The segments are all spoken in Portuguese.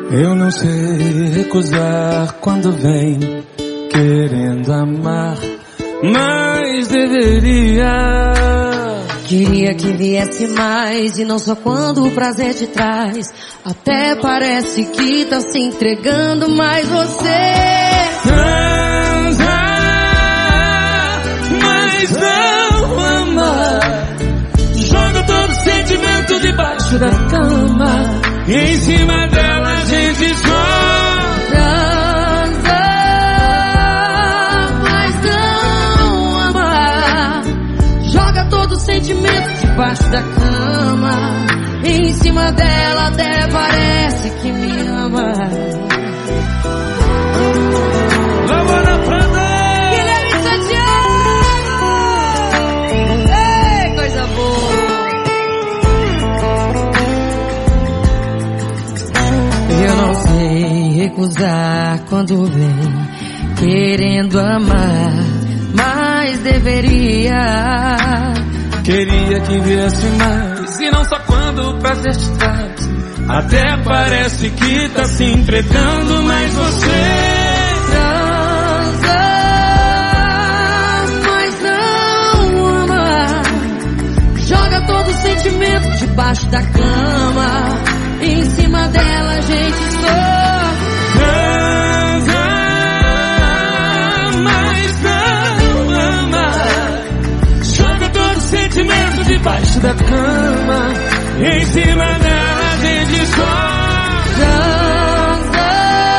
Eu não sei recusar quando vem querendo amar, mas deveria. Queria que viesse mais e não só quando o prazer te traz. Até parece que tá se entregando, mas você transa, mas não ama. Joga todo sentimento debaixo da cama e em cima dela a gente só transa, mas não ama. Joga todo sentimento debaixo da cama e em cima dela até parece que me ama. Lavora Prada, Guilherme Santiago, ei, coisa boa. Eu não sei recusar quando vem querendo amar, mas deveria. queria que viesse mais e não só quando o prazer te traz. Até parece que tá se entregando, mas você Transa, mas não ama. Joga todo sentimento debaixo da cama e em cima dela a gente só transa, mas não ama. Joga todo sentimento debaixo da cama e em cima dela a gente só transa,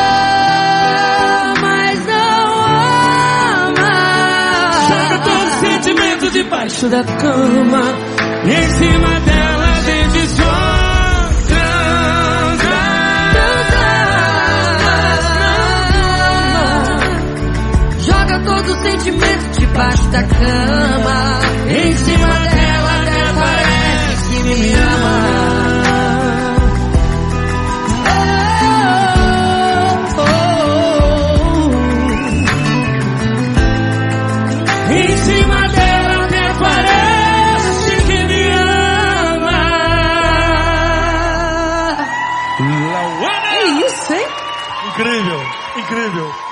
mas não ama. joga todo sentimento debaixo da cama e em cima dela a gente só transa, joga todo sentimento debaixo da cama e em cima dela até parece que me ama. em cima dela até parece que me ama. É isso, hein? Incrível, incrível.